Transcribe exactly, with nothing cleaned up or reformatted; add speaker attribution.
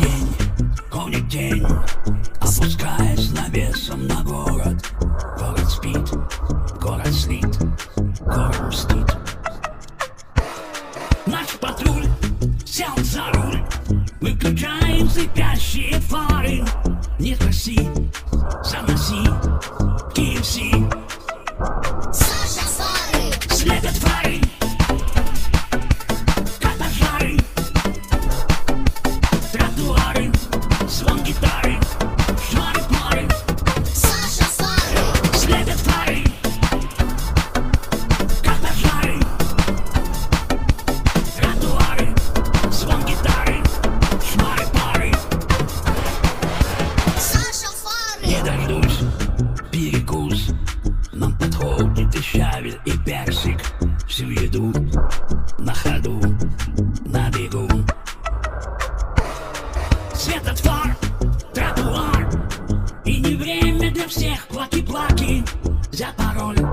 Speaker 1: день, гонит день, опускаясь навесом на город. Город спит, город слит, город мстит. Наш патруль сел за руль, выключаем слепящие фары. Не проси, заноси кей эф си.
Speaker 2: Саша Фары,
Speaker 1: Слепят фары, как пожары. Тротуары, звон гитары, шмары-пары.
Speaker 2: Саша Фары,
Speaker 1: Слепят фары, как пожары. Тротуары, звон гитары, шмары-пары.
Speaker 2: Саша Фары,
Speaker 1: Не дождусь, перекус. Нам подходит и щавель, и персик. Всю еду на ходу, на бегу. Свет от фар, тротуар. И не время для всех плаки-плаки. За пароль